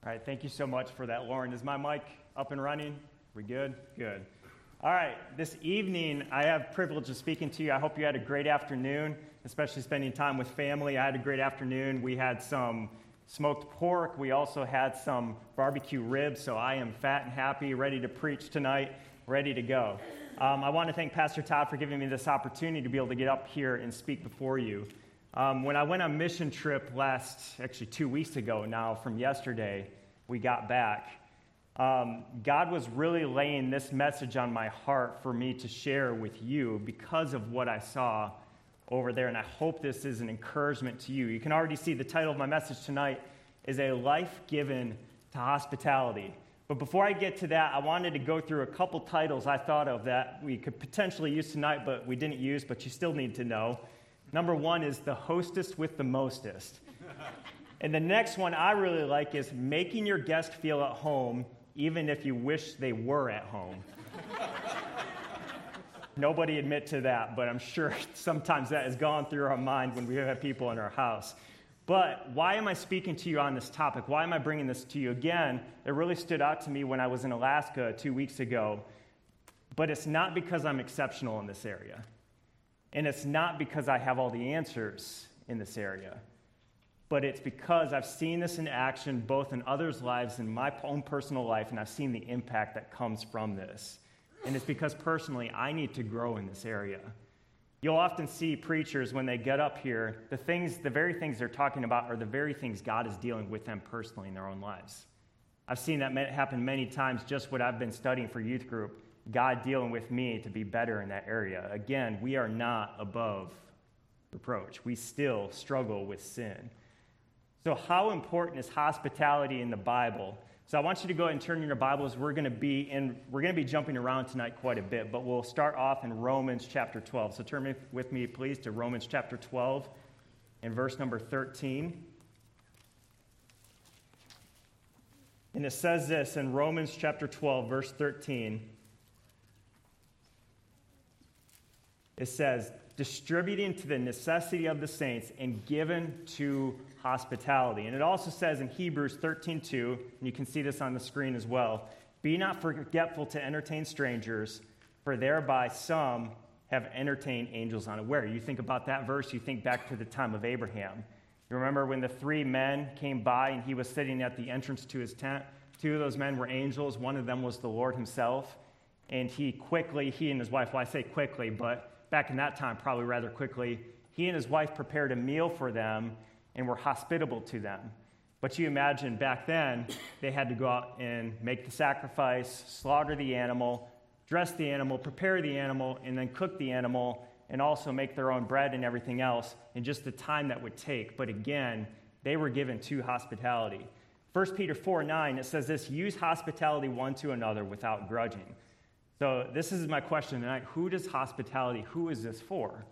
All right, thank you so much for that, Lauren. Is my mic up and running? We good? Good. All right, this evening I have privilege of speaking to you. I hope you had a great afternoon, especially spending time with family. I had a great afternoon. We had some smoked pork. We also had some barbecue ribs, so I am fat and happy, ready to preach tonight, ready to go. I want to thank Pastor Todd for giving me this opportunity to be able to get up here and speak before you. When I went on mission trip 2 weeks ago now from yesterday, we got back. God was really laying this message on my heart for me to share with you because of what I saw over there, and I hope this is an encouragement to you. You can already see the title of my message tonight is A Life Given to Hospitality. But before I get to that, I wanted to go through a couple titles I thought of that we could potentially use tonight, but we didn't use, but you still need to know. Number one is The Hostess with the Mostest. And the next one I really like is Making Your Guest Feel at Home, even if you wish they were at home. Nobody admit to that, but I'm sure sometimes that has gone through our mind when we have people in our house. But why am I speaking to you on this topic? Why am I bringing this to you? Again, it really stood out to me when I was in Alaska 2 weeks ago, but it's not because I'm exceptional in this area. And it's not because I have all the answers in this area, but it's because I've seen this in action both in others' lives and my own personal life, and I've seen the impact that comes from this. And it's because personally I need to grow in this area. You'll often see preachers when they get up here, the very things they're talking about are the very things God is dealing with them personally in their own lives. I've seen that happen many times just what I've been studying for youth group, God dealing with me to be better in that area. Again, we are not above reproach. We still struggle with sin. So how important is hospitality in the Bible? So I want you to go ahead and turn in your Bibles. We're going to be jumping around tonight quite a bit, but we'll start off in Romans chapter 12. So turn with me, please, to Romans chapter 12 and verse number 13. And it says this in Romans chapter 12, verse 13. It says, distributing to the necessity of the saints and given to hospitality. And it also says in Hebrews 13:2, and you can see this on the screen as well, be not forgetful to entertain strangers, for thereby some have entertained angels unaware. You think about that verse, you think back to the time of Abraham. You remember when the three men came by and he was sitting at the entrance to his tent? Two of those men were angels. One of them was the Lord himself. And he and his wife, well, I say quickly, but back in that time, probably rather quickly, he and his wife prepared a meal for them and were hospitable to them. But you imagine back then, they had to go out and make the sacrifice, slaughter the animal, dress the animal, prepare the animal, and then cook the animal, and also make their own bread and everything else, and just the time that would take. But again, they were given to hospitality. 1 Peter 4:9, it says this, use hospitality one to another without grudging. So this is my question tonight. Who is this for?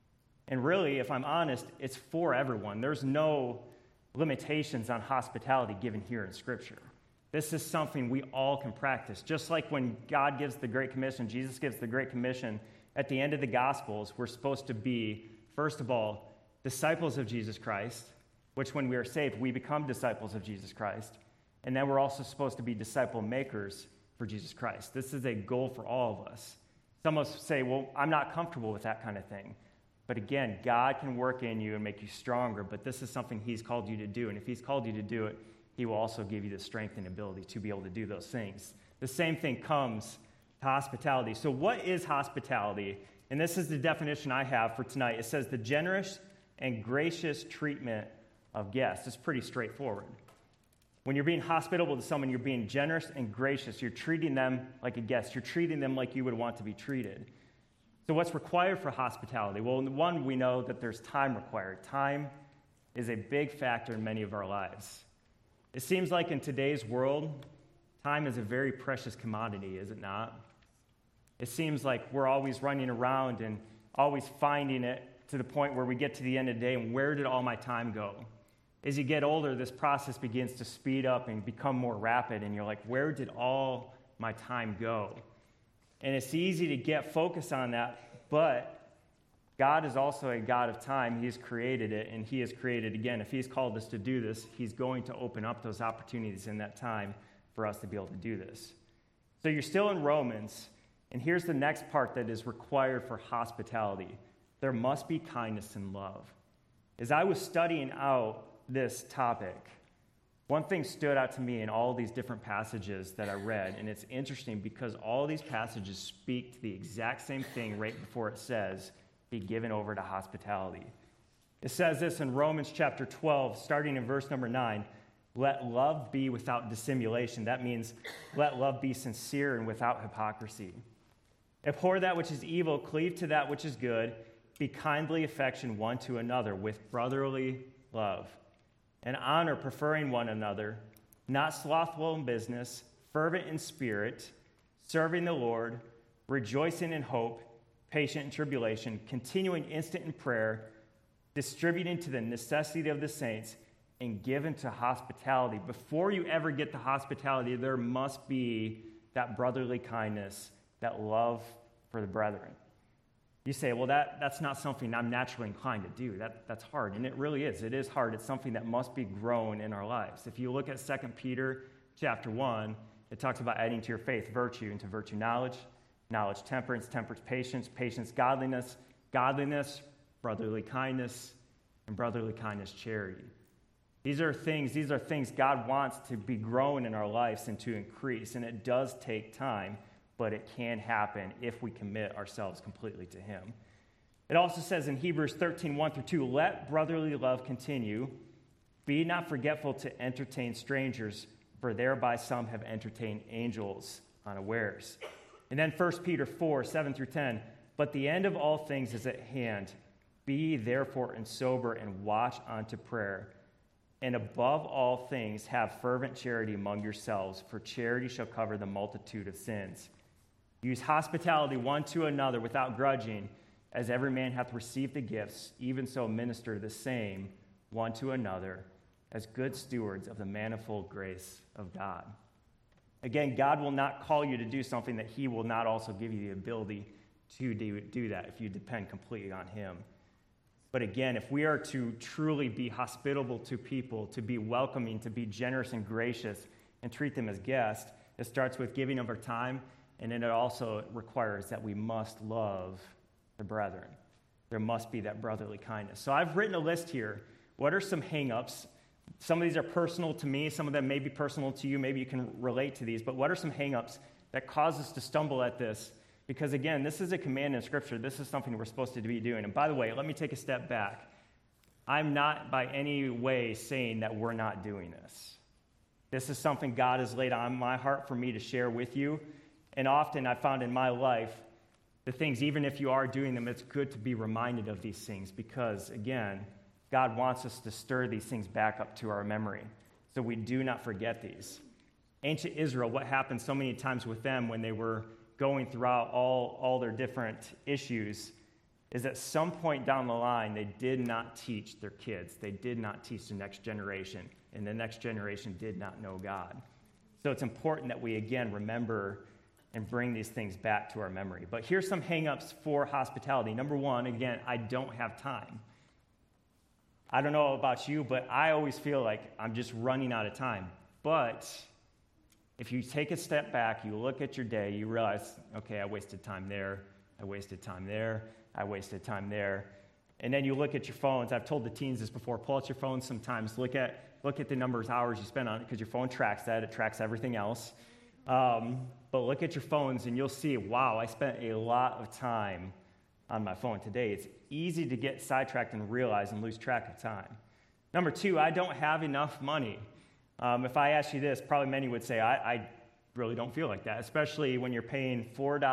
And really, if I'm honest, it's for everyone. There's no limitations on hospitality given here in Scripture. This is something we all can practice. Just like when God gives the Great Commission, Jesus gives the Great Commission, at the end of the Gospels, we're supposed to be, first of all, disciples of Jesus Christ, which when we are saved, we become disciples of Jesus Christ. And then we're also supposed to be disciple makers for Jesus Christ. This is a goal for all of us. Some of us say, well, I'm not comfortable with that kind of thing. But again, God can work in you and make you stronger, but this is something he's called you to do. And if he's called you to do it, he will also give you the strength and ability to be able to do those things. The same thing comes to hospitality. So what is hospitality? And this is the definition I have for tonight. It says the generous and gracious treatment of guests. It's pretty straightforward. When you're being hospitable to someone, you're being generous and gracious. You're treating them like a guest. You're treating them like you would want to be treated. So what's required for hospitality? Well, one, we know that there's time required. Time is a big factor in many of our lives. It seems like in today's world, time is a very precious commodity, is it not? It seems like we're always running around and always finding it to the point where we get to the end of the day and where did all my time go? As you get older, this process begins to speed up and become more rapid, and you're like, where did all my time go? And it's easy to get focused on that, but God is also a God of time. He has created it, and he has created, again, if he's called us to do this, he's going to open up those opportunities in that time for us to be able to do this. So you're still in Romans, and here's the next part that is required for hospitality. There must be kindness and love. As I was studying out this topic, one thing stood out to me in all these different passages that I read, and it's interesting because all these passages speak to the exact same thing right before it says, be given over to hospitality. It says this in Romans chapter 12, starting in verse number 9, let love be without dissimulation. That means let love be sincere and without hypocrisy. Abhor that which is evil, cleave to that which is good, be kindly affection one to another with brotherly love, and honor preferring one another, not slothful in business, fervent in spirit, serving the Lord, rejoicing in hope, patient in tribulation, continuing instant in prayer, distributing to the necessity of the saints, and given to hospitality. Before you ever get to hospitality, there must be that brotherly kindness, that love for the brethren. You say, well, that's not something I'm naturally inclined to do. That's hard, and it really is. It is hard. It's something that must be grown in our lives. If you look at 2 Peter chapter 1, it talks about adding to your faith virtue, and to virtue knowledge, knowledge temperance, temperance patience, patience godliness, godliness brotherly kindness, and brotherly kindness charity. These are things God wants to be grown in our lives and to increase, and it does take time, but it can happen if we commit ourselves completely to him. It also says in Hebrews 13, 1-2, let brotherly love continue. Be not forgetful to entertain strangers, for thereby some have entertained angels unawares. And then 1 Peter 4, 7-10, but the end of all things is at hand. Be ye therefore and sober and watch unto prayer. And above all things have fervent charity among yourselves, for charity shall cover the multitude of sins. Use hospitality one to another without grudging, as every man hath received the gifts, even so minister the same one to another, as good stewards of the manifold grace of God. Again, God will not call you to do something that he will not also give you the ability to do that if you depend completely on him. But again, if we are to truly be hospitable to people, to be welcoming, to be generous and gracious, and treat them as guests, it starts with giving of our time. And then it also requires that we must love the brethren. There must be that brotherly kindness. So I've written a list here. What are some hang-ups? Some of these are personal to me. Some of them may be personal to you. Maybe you can relate to these. But what are some hang-ups that cause us to stumble at this? Because, again, this is a command in Scripture. This is something we're supposed to be doing. And by the way, let me take a step back. I'm not by any way saying that we're not doing this. This is something God has laid on my heart for me to share with you. And often I found in my life, the things, even if you are doing them, it's good to be reminded of these things because, again, God wants us to stir these things back up to our memory so we do not forget these. Ancient Israel, what happened so many times with them when they were going throughout all their different issues is at some point down the line, they did not teach their kids. They did not teach the next generation, and the next generation did not know God. So it's important that we, again, remember and bring these things back to our memory. But here's some hang-ups for hospitality. Number one, again, I don't have time. I don't know about you, but I always feel like I'm just running out of time. But if you take a step back, you look at your day, you realize, okay, I wasted time there, I wasted time there, I wasted time there. And then you look at your phones. I've told the teens this before. Pull out your phones sometimes. Look at the number of hours you spend on it because your phone tracks that. It tracks everything else. But look at your phones and you'll see, wow, I spent a lot of time on my phone today. It's easy to get sidetracked and realize and lose track of time. Number two, I don't have enough money. If I asked you this, probably many would say, I really don't feel like that, especially when you're paying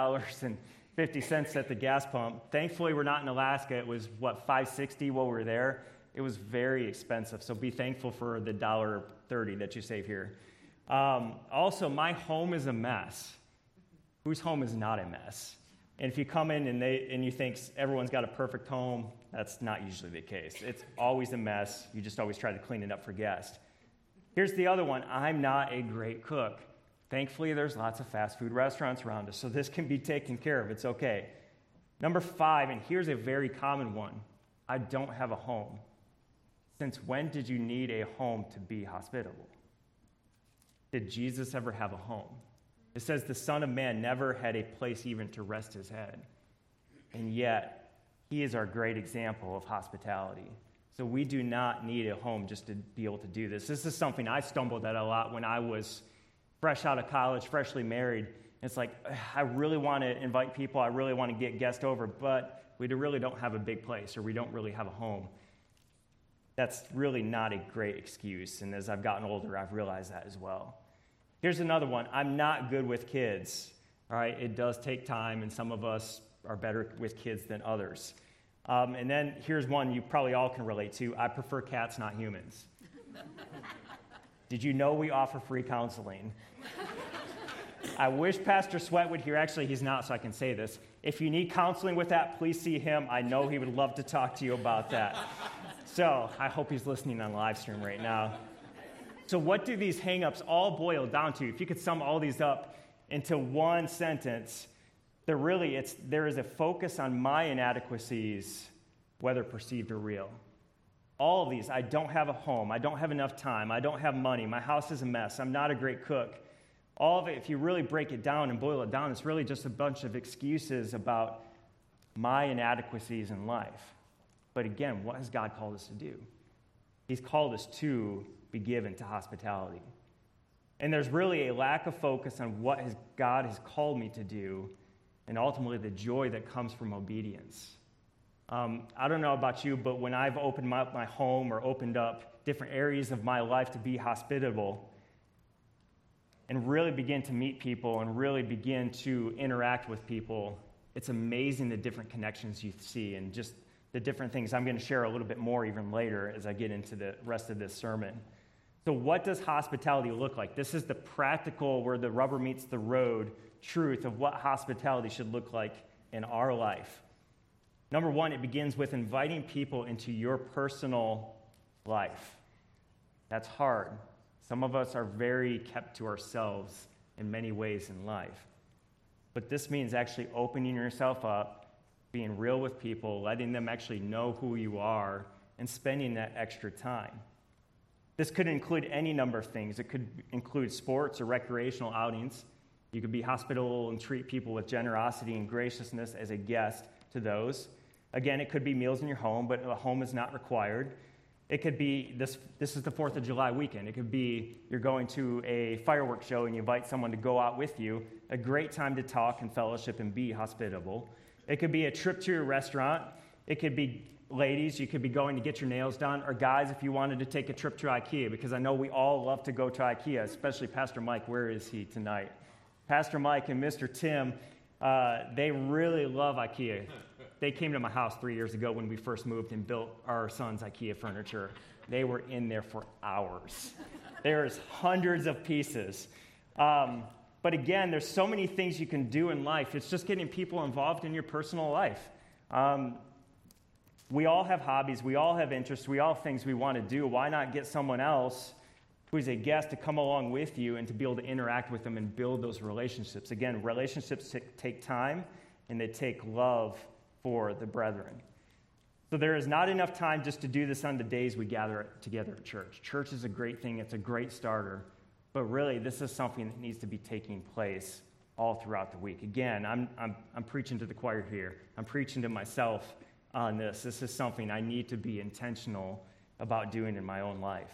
$4.50 at the gas pump. Thankfully, we're not in Alaska. It was, $5.60 while we were there? It was very expensive, so be thankful for the $1.30 that you save here. Also, my home is a mess. Whose home is not a mess? And if you come in and you think everyone's got a perfect home, that's not usually the case. It's always a mess. You just always try to clean it up for guests. Here's the other one. I'm not a great cook. Thankfully, there's lots of fast food restaurants around us, so this can be taken care of. It's okay. Number 5, and here's a very common one, I don't have a home. Since when did you need a home to be hospitable? Did Jesus ever have a home? It says the Son of Man never had a place even to rest his head. And yet, he is our great example of hospitality. So we do not need a home just to be able to do this. This is something I stumbled at a lot when I was fresh out of college, freshly married. It's like, I really want to invite people. I really want to get guests over, but we really don't have a big place, or we don't really have a home. That's really not a great excuse. And as I've gotten older, I've realized that as well. Here's another one. I'm not good with kids. All right, it does take time, and some of us are better with kids than others. And then here's one you probably all can relate to. I prefer cats, not humans. Did you know we offer free counseling? I wish Pastor Sweat would hear. Actually, he's not, so I can say this. If you need counseling with that, please see him. I know he would love to talk to you about that. So I hope he's listening on live stream right now. So what do these hang-ups all boil down to? If you could sum all these up into one sentence, there is a focus on my inadequacies, whether perceived or real. All of these, I don't have a home, I don't have enough time, I don't have money, my house is a mess, I'm not a great cook. All of it, if you really break it down and boil it down, it's really just a bunch of excuses about my inadequacies in life. But again, what has God called us to do? He's called us to be given to hospitality. And there's really a lack of focus on what God has called me to do, and ultimately the joy that comes from obedience. I don't know about you, but when I've opened up my home or opened up different areas of my life to be hospitable and really begin to meet people and really begin to interact with people, it's amazing the different connections you see and just the different things. I'm going to share a little bit more even later as I get into the rest of this sermon. So what does hospitality look like? This is the practical, where the rubber meets the road, truth of what hospitality should look like in our life. Number 1, it begins with inviting people into your personal life. That's hard. Some of us are very kept to ourselves in many ways in life. But this means actually opening yourself up, being real with people, letting them actually know who you are, and spending that extra time. This could include any number of things. It could include sports or recreational outings. You could be hospitable and treat people with generosity and graciousness as a guest to those. Again, it could be meals in your home, but a home is not required. It could be, this is the 4th of July weekend. It could be you're going to a fireworks show and you invite someone to go out with you. A great time to talk and fellowship and be hospitable. It could be a trip to a restaurant. It could be, ladies, you could be going to get your nails done. Or guys, if you wanted to take a trip to IKEA, because I know we all love to go to IKEA, especially Pastor Mike. Where is he tonight? Pastor Mike and Mr. Tim, they really love IKEA. They came to my house 3 years ago when we first moved and built our son's IKEA furniture. They were in there for hours. There's hundreds of pieces. But again, there's so many things you can do in life. It's just getting people involved in your personal life. We all have hobbies. We all have interests. We all have things we want to do. Why not get someone else who is a guest to come along with you and to be able to interact with them and build those relationships? Again, relationships take time, and they take love for the brethren. So there is not enough time just to do this on the days we gather together at church. Church is a great thing. It's a great starter. But really, this is something that needs to be taking place all throughout the week. Again, I'm preaching to the choir here. I'm preaching to myself on this. This is something I need to be intentional about doing in my own life.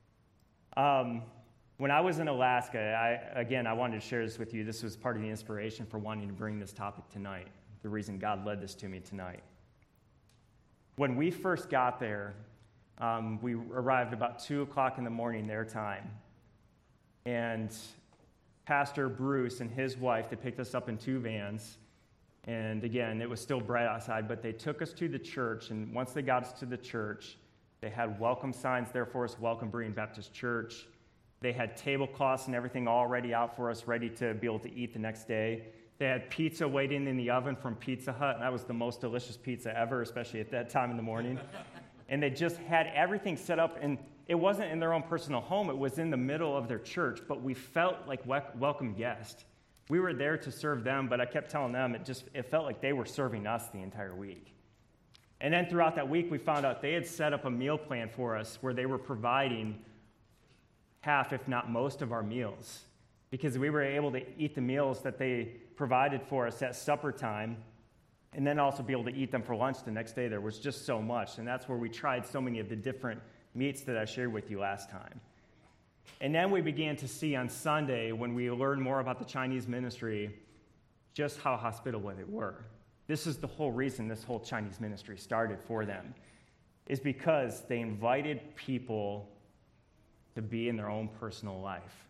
When I was in Alaska, I wanted to share this with you. This was part of the inspiration for wanting to bring this topic tonight, the reason God led this to me tonight. When we first got there, we arrived about 2 o'clock in the morning their time. And Pastor Bruce and his wife, they picked us up in 2 vans. And again, it was still bright outside, but they took us to the church. And once they got us to the church, they had welcome signs there for us, Welcome Berean Baptist Church. They had tablecloths and everything all ready out for us, ready to be able to eat the next day. They had pizza waiting in the oven from Pizza Hut, and that was the most delicious pizza ever, especially at that time in the morning. And they just had everything set up, and it wasn't in their own personal home. It was in the middle of their church, but we felt like welcome guests. We were there to serve them, but I kept telling them it felt like they were serving us the entire week. And then throughout that week, we found out they had set up a meal plan for us where they were providing half, if not most, of our meals, because we were able to eat the meals that they provided for us at supper time and then also be able to eat them for lunch the next day. There was just so much, and that's where we tried so many of the different meats that I shared with you last time. And then we began to see on Sunday, when we learned more about the Chinese ministry, just how hospitable they were. This is the whole reason this whole Chinese ministry started for them, is because they invited people to be in their own personal life.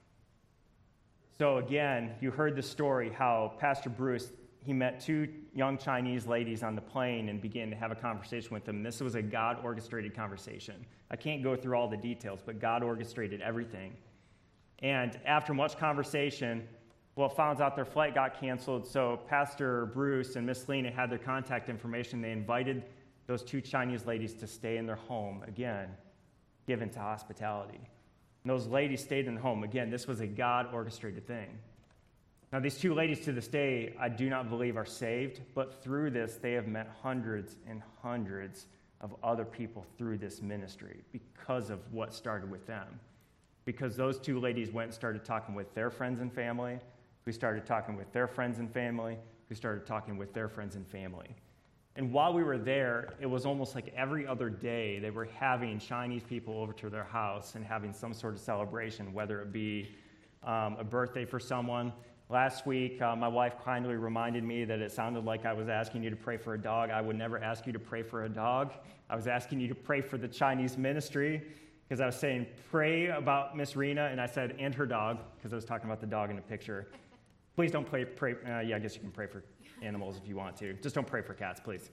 So again, you heard the story how Pastor Bruce, he met two young Chinese ladies on the plane and began to have a conversation with them. This was a God-orchestrated conversation. I can't go through all the details, but God orchestrated everything. And after much conversation, found out their flight got canceled, so Pastor Bruce and Miss Lena had their contact information. They invited those two Chinese ladies to stay in their home, again, given to hospitality. And those ladies stayed in the home. Again, this was a God-orchestrated thing. Now, these two ladies to this day, I do not believe are saved, but through this, they have met hundreds and hundreds of other people through this ministry because of what started with them. Because those two ladies went and started talking with their friends and family, who started talking with their friends and family, who started talking with their friends and family. And while we were there, it was almost like every other day they were having Chinese people over to their house and having some sort of celebration, whether it be a birthday for someone. Last week, my wife kindly reminded me that it sounded like I was asking you to pray for a dog. I would never ask you to pray for a dog. I was asking you to pray for the Chinese ministry, because I was saying, pray about Miss Rena, and I said, and her dog, because I was talking about the dog in the picture. Please don't pray. I guess you can pray for animals if you want to. Just don't pray for cats, please.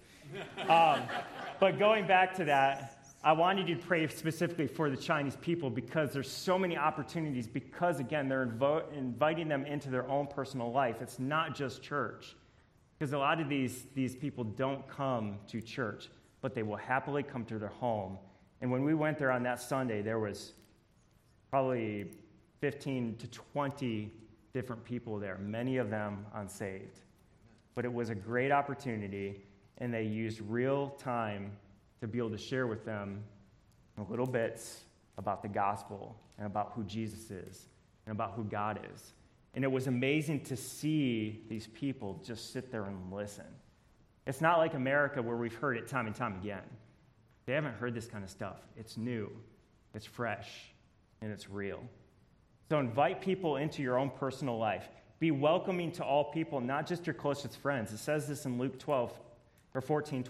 But going back to that, I wanted you to pray specifically for the Chinese people, because there's so many opportunities, because, again, they're inviting them into their own personal life. It's not just church, because a lot of these people don't come to church, but they will happily come to their home. And when we went there on that Sunday, there was probably 15 to 20 different people there, many of them unsaved. But it was a great opportunity, and they used real time to be able to share with them little bits about the gospel and about who Jesus is and about who God is. And it was amazing to see these people just sit there and listen. It's not like America, where we've heard it time and time again. They haven't heard this kind of stuff. It's new, it's fresh, and it's real. So invite people into your own personal life. Be welcoming to all people, not just your closest friends. It says this in Luke 12 through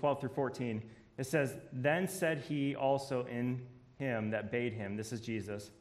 14. It says, then said he also in him that bade him, this is Jesus,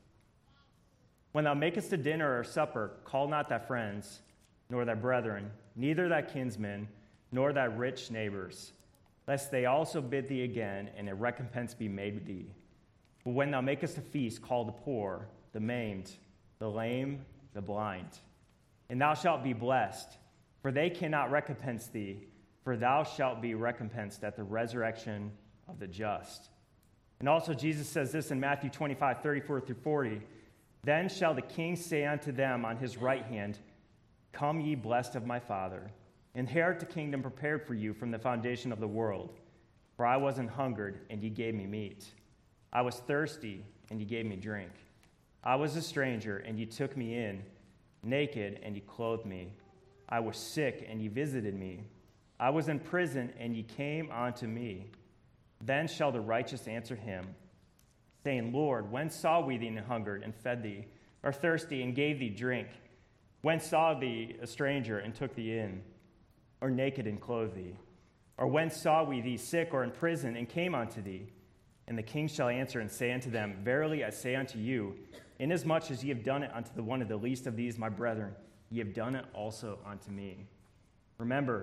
when thou makest a dinner or supper, call not thy friends, nor thy brethren, neither thy kinsmen, nor thy rich neighbors, lest they also bid thee again, and a recompense be made thee. But when thou makest a feast, call the poor, the maimed, the lame, the blind. And thou shalt be blessed, for they cannot recompense thee, for thou shalt be recompensed at the resurrection of the just. And also Jesus says this in Matthew 25, 34 through 40. Then shall the king say unto them on his right hand, come ye blessed of my Father, inherit the kingdom prepared for you from the foundation of the world. For I was an hungered, and ye gave me meat. I was thirsty, and ye gave me drink. I was a stranger, and ye took me in, naked, and ye clothed me. I was sick, and ye visited me. I was in prison, and ye came unto me. Then shall the righteous answer him, saying, Lord, when saw we thee hungered, and fed thee, or thirsty, and gave thee drink? When saw thee a stranger, and took thee in, or naked, and clothed thee? Or when saw we thee sick or in prison, and came unto thee? And the king shall answer and say unto them, verily I say unto you, inasmuch as ye have done it unto the one of the least of these my brethren, ye have done it also unto me. Remember,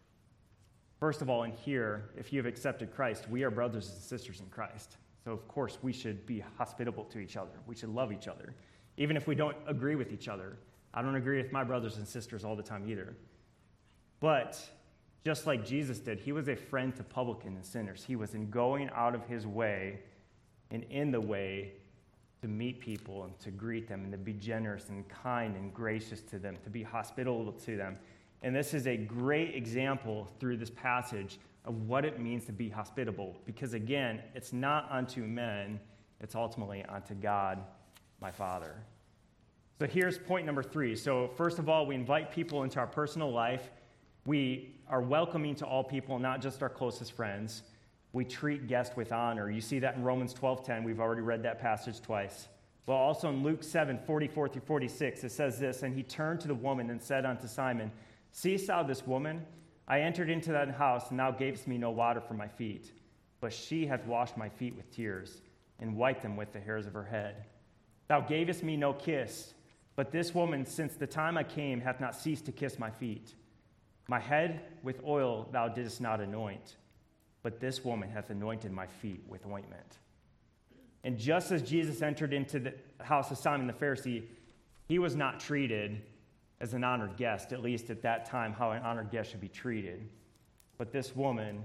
first of all, in here, if you have accepted Christ, we are brothers and sisters in Christ. So, of course, we should be hospitable to each other. We should love each other, even if we don't agree with each other. I don't agree with my brothers and sisters all the time either. But just like Jesus did, he was a friend to publicans and sinners. He was in going out of his way and in the way to meet people and to greet them and to be generous and kind and gracious to them, to be hospitable to them. And this is a great example through this passage of what it means to be hospitable. Because again, it's not unto men, it's ultimately unto God, my Father. So here's point number 3. So first of all, we invite people into our personal life. We are welcoming to all people, not just our closest friends. We treat guests with honor. You see that in Romans 12:10. We've already read that passage twice. Well, also in Luke 7:44 through 46, it says this, "And he turned to the woman and said unto Simon, Seest thou this woman? I entered into that house, and thou gavest me no water for my feet. But she hath washed my feet with tears, and wiped them with the hairs of her head. Thou gavest me no kiss, but this woman, since the time I came, hath not ceased to kiss my feet. My head with oil thou didst not anoint, but this woman hath anointed my feet with ointment." And just as Jesus entered into the house of Simon the Pharisee, he was not treated as an honored guest, at least at that time, how an honored guest should be treated. But this woman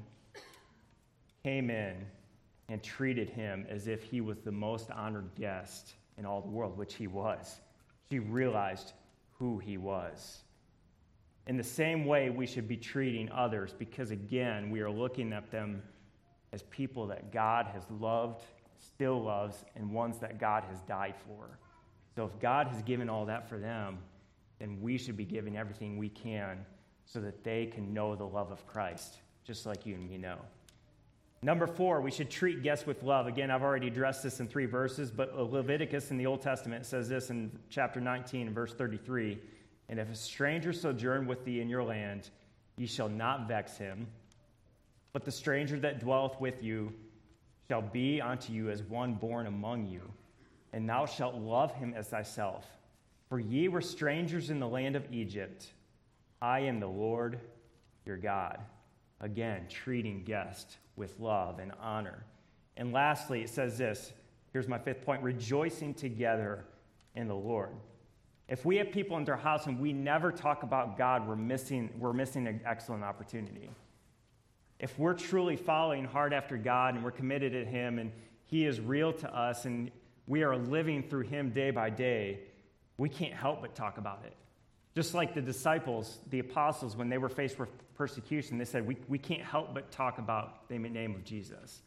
came in and treated him as if he was the most honored guest in all the world, which he was. She realized who he was. In the same way, we should be treating others because, again, we are looking at them as people that God has loved, still loves, and ones that God has died for. So if God has given all that for them, then we should be giving everything we can so that they can know the love of Christ, just like you and me know. Number 4, we should treat guests with love. Again, I've already addressed this in 3 verses, but Leviticus in the Old Testament says this in chapter 19, verse 33, "And if a stranger sojourn with thee in your land, ye shall not vex him, but the stranger that dwelleth with you shall be unto you as one born among you, and thou shalt love him as thyself. For ye were strangers in the land of Egypt. I am the Lord your God." Again, treating guests with love and honor. And lastly, it says this. Here's my 5th point: rejoicing together in the Lord. If we have people into our house and we never talk about God, we're missing an excellent opportunity. If we're truly following hard after God and we're committed to Him and He is real to us and we are living through Him day by day, we can't help but talk about it. Just like the disciples, the apostles, when they were faced with persecution, they said, we can't help but talk about the name of Jesus.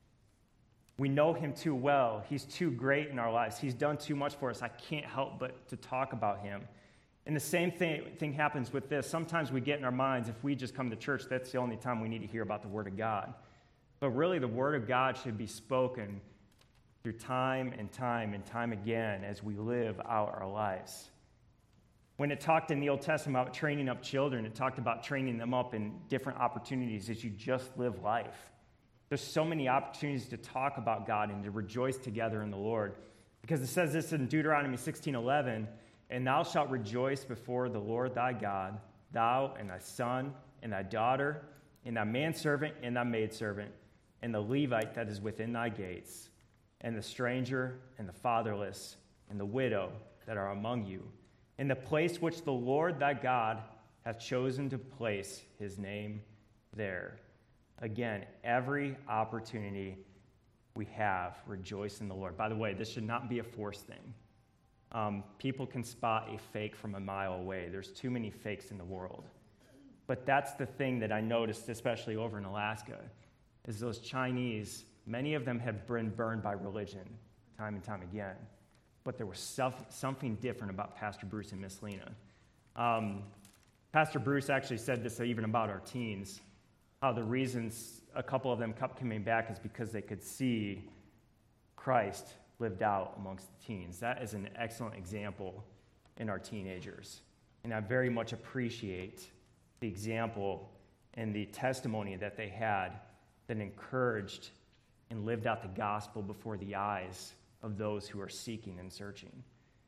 We know Him too well. He's too great in our lives. He's done too much for us. I can't help but to talk about Him. And the same thing happens with this. Sometimes we get in our minds, if we just come to church, that's the only time we need to hear about the Word of God. But really, the Word of God should be spoken through time and time and time again as we live out our lives. When it talked in the Old Testament about training up children, it talked about training them up in different opportunities as you just live life. There's so many opportunities to talk about God and to rejoice together in the Lord. Because it says this in Deuteronomy 16:11, "And thou shalt rejoice before the Lord thy God, thou and thy son and thy daughter, and thy manservant and thy maidservant, and the Levite that is within thy gates, and the stranger and the fatherless and the widow that are among you, in the place which the Lord thy God hath chosen to place His name there." Again, every opportunity we have, rejoice in the Lord. By the way, this should not be a forced thing. People can spot a fake from a mile away. There's too many fakes in the world. But that's the thing that I noticed, especially over in Alaska, is those Chinese, many of them have been burned by religion time and time again. But there was something different about Pastor Bruce and Miss Lena. Pastor Bruce actually said this even about our teens, how the reasons a couple of them kept coming back is because they could see Christ lived out amongst the teens. That is an excellent example in our teenagers. And I very much appreciate the example and the testimony that they had that encouraged and lived out the gospel before the eyes of those who are seeking and searching.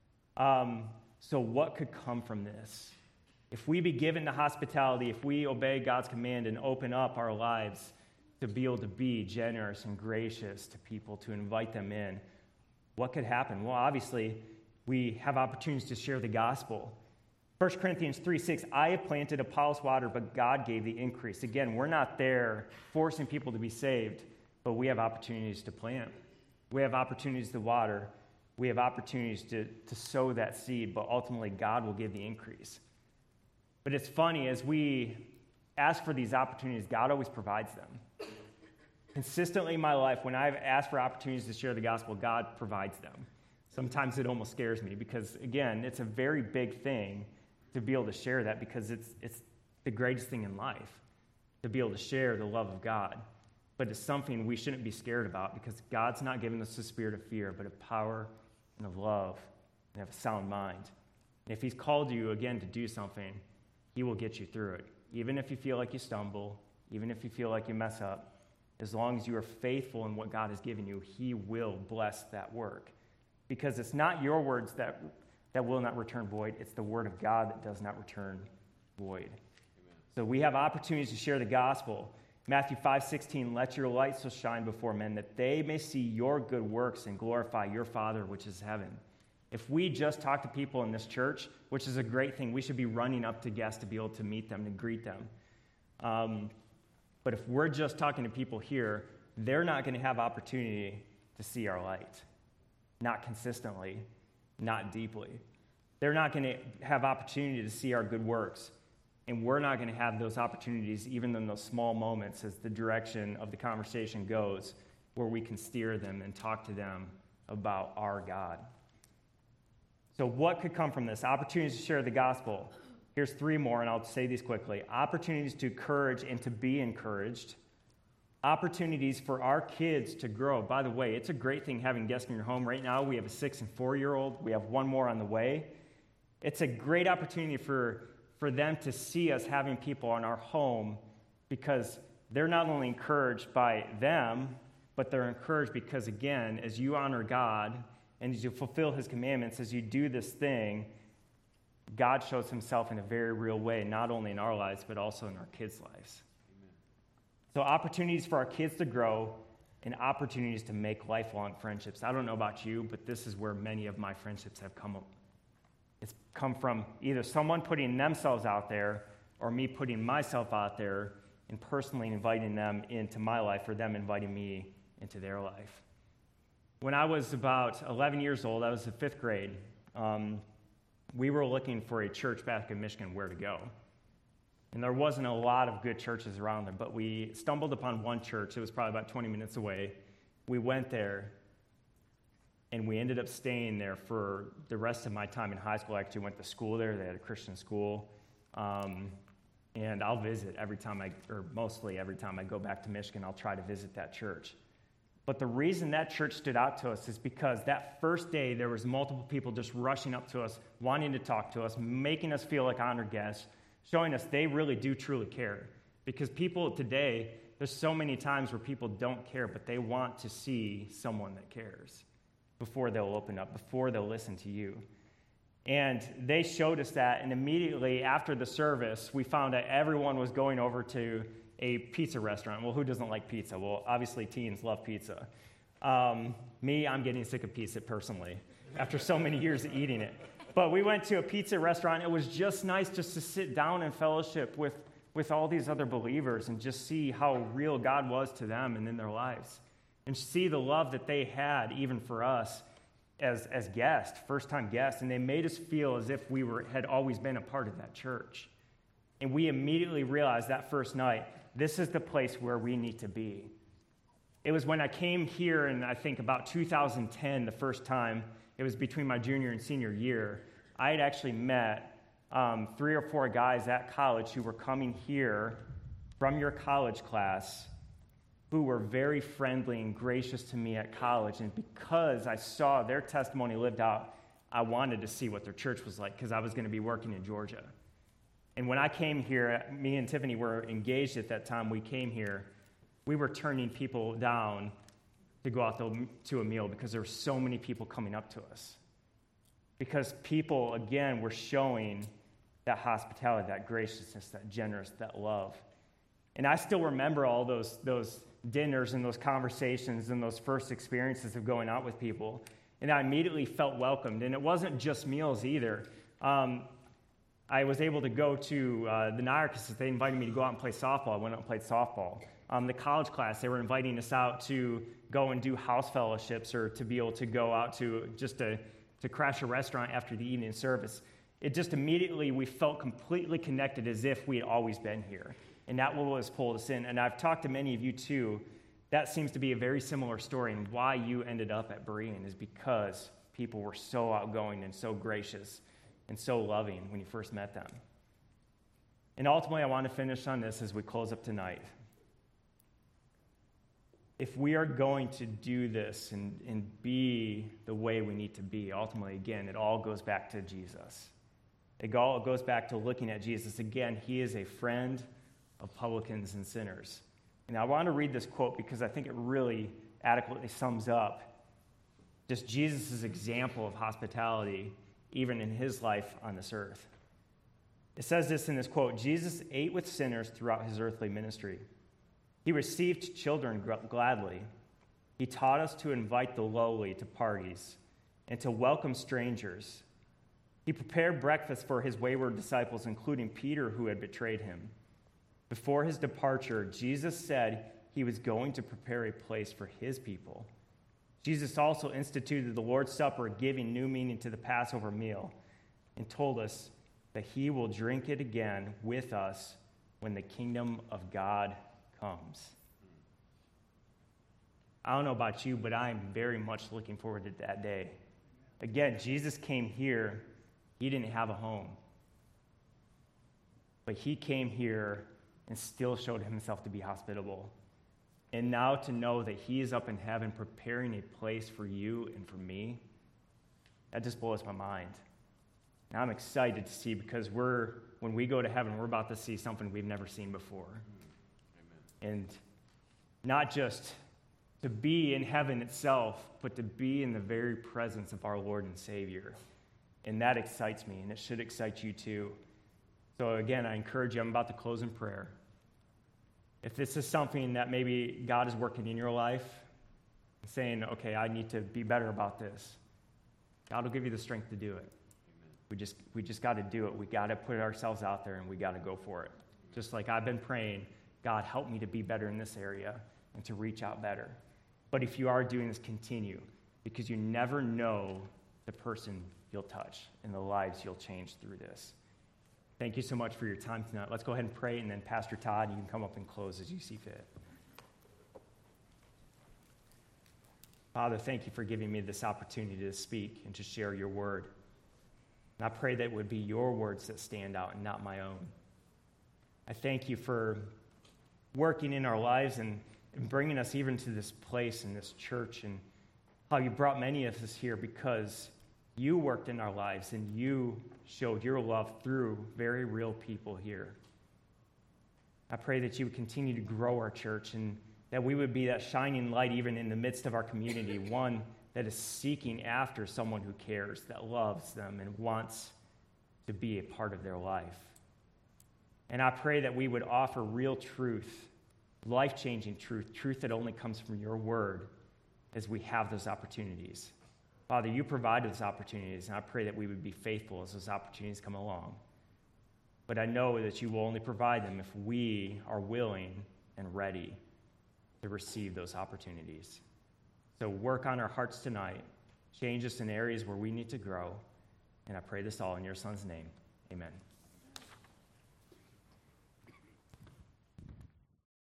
So what could come from this? If we be given to hospitality, if we obey God's command and open up our lives to be able to be generous and gracious to people, to invite them in, what could happen? Well, obviously, we have opportunities to share the gospel. 1 Corinthians 3:6, "I have planted, Apollos watered, but God gave the increase." Again, we're not there forcing people to be saved, but we have opportunities to plant. We have opportunities to water. we have opportunities to sow that seed, but ultimately God will give the increase. But it's funny, as we ask for these opportunities, God always provides them. Consistently in my life, when I've asked for opportunities to share the gospel, God provides them. Sometimes it almost scares me because, again, it's a very big thing to be able to share that, because it's the greatest thing in life, to be able to share the love of God. But it's something we shouldn't be scared about, because God's not given us a spirit of fear, but of power and of love and of a sound mind. And if he's called you, again, to do something, he will get you through it. Even if you feel like you stumble, even if you feel like you mess up, as long as you are faithful in what God has given you, he will bless that work. Because it's not your words that will not return void. It's the word of God that does not return void. Amen. So we have opportunities to share the gospel. Matthew 5:16, let your light so shine before men that they may see your good works and glorify your Father which is in heaven. If we just talk to people in this church, which is a great thing, we should be running up to guests to be able to meet them and greet them. But if we're just talking to people here, they're not going to have opportunity to see our light. Not consistently, not deeply. They're not going to have opportunity to see our good works. And we're not going to have those opportunities, even in those small moments, as the direction of the conversation goes, where we can steer them and talk to them about our God. So what could come from this? Opportunities to share the gospel. Here's 3 more, and I'll say these quickly. Opportunities to encourage and to be encouraged. Opportunities for our kids to grow. By the way, it's a great thing having guests in your home. Right now, we have a 6 and 4-year-old. We have 1 more on the way. It's a great opportunity for them to see us having people in our home, because they're not only encouraged by them, but they're encouraged because, again, as you honor God and as you fulfill his commandments, as you do this thing, God shows himself in a very real way, not only in our lives, but also in our kids' lives. So opportunities for our kids to grow and opportunities to make lifelong friendships. I don't know about you, but this is where many of my friendships have come. It's come from either someone putting themselves out there or me putting myself out there and personally inviting them into my life, or them inviting me into their life. When I was about 11 years old, I was in 5th grade. We were looking for a church back in Michigan where to go. And there wasn't a lot of good churches around there, but we stumbled upon one church. It was probably about 20 minutes away. We went there, and we ended up staying there for the rest of my time in high school. I actually went to school there. They had a Christian school. And I'll visit mostly every time I go back to Michigan, I'll try to visit that church. But the reason that church stood out to us is because that first day, there was multiple people just rushing up to us, wanting to talk to us, making us feel like honored guests, showing us they really do truly care. Because people today, there's so many times where people don't care, but they want to see someone that cares before they'll open up, before they'll listen to you. And they showed us that, and immediately after the service, we found that everyone was going over to a pizza restaurant. Well, who doesn't like pizza? Well, obviously teens love pizza. Me, I'm getting sick of pizza personally after so many years of eating it. But we went to a pizza restaurant. It was just nice just to sit down and fellowship with all these other believers and just see how real God was to them and in their lives. And see the love that they had even for us as guests, first-time guests. And they made us feel as if we had always been a part of that church. And we immediately realized that first night, this is the place where we need to be. It was when I came here in, I think, about 2010, the first time. It was between my junior and senior year. I had actually met 3 or 4 guys at college who were coming here from your college class who were very friendly and gracious to me at college. And because I saw their testimony lived out, I wanted to see what their church was like, because I was going to be working in Georgia. And when I came here, me and Tiffany were engaged at that time. We came here. We were turning people down to go out to a meal because there were so many people coming up to us. Because people, again, were showing that hospitality, that graciousness, that generous, that love. And I still remember all those dinners and those conversations and those first experiences of going out with people. And I immediately felt welcomed. And it wasn't just meals either. I was able to go to the Niarchus. They invited me to go out and play softball. I went out and played softball. The college class, they were inviting us out to go and do house fellowships or to be able to go out to just to crash a restaurant after the evening service. It just immediately, we felt completely connected as if we had always been here. And that was pulled us in. And I've talked to many of you too. That seems to be a very similar story. And why you ended up at Berean is because people were so outgoing and so gracious and so loving when you first met them. And ultimately, I want to finish on this as we close up tonight. If we are going to do this and be the way we need to be, ultimately, again, it all goes back to Jesus. It all goes back to looking at Jesus. Again, he is a friend of publicans and sinners. And I want to read this quote because I think it really adequately sums up just Jesus' example of hospitality, even in his life on this earth. It says this in this quote: Jesus ate with sinners throughout his earthly ministry. He received children gladly. He taught us to invite the lowly to parties and to welcome strangers. He prepared breakfast for his wayward disciples, including Peter, who had betrayed him. Before his departure, Jesus said he was going to prepare a place for his people. Jesus also instituted the Lord's Supper, giving new meaning to the Passover meal, and told us that he will drink it again with us when the kingdom of God comes. I don't know about you, but I'm very much looking forward to that day. Again, Jesus came here. He didn't have a home. But he came here and still showed himself to be hospitable. And now to know that he is up in heaven preparing a place for you and for me, that just blows my mind. And I'm excited to see, because when we go to heaven, we're about to see something we've never seen before. Amen. And not just to be in heaven itself, but to be in the very presence of our Lord and Savior. And that excites me, and it should excite you too. So again, I encourage you, I'm about to close in prayer. If this is something that maybe God is working in your life, saying, okay, I need to be better about this, God will give you the strength to do it. Amen. We just got to do it. We got to put ourselves out there, and we got to go for it. Just like I've been praying, God, help me to be better in this area and to reach out better. But if you are doing this, continue, because you never know the person you'll touch and the lives you'll change through this. Thank you so much for your time tonight. Let's go ahead and pray, and then Pastor Todd, you can come up and close as you see fit. Father, thank you for giving me this opportunity to speak and to share your word. And I pray that it would be your words that stand out and not my own. I thank you for working in our lives and bringing us even to this place in this church, and how you brought many of us here because you worked in our lives and you showed your love through very real people here. I pray that you would continue to grow our church and that we would be that shining light even in the midst of our community, one that is seeking after someone who cares, that loves them and wants to be a part of their life. And I pray that we would offer real truth, life-changing truth that only comes from your word as we have those opportunities. Father, you provide those opportunities, and I pray that we would be faithful as those opportunities come along. But I know that you will only provide them if we are willing and ready to receive those opportunities. So work on our hearts tonight. Change us in areas where we need to grow. And I pray this all in your Son's name. Amen.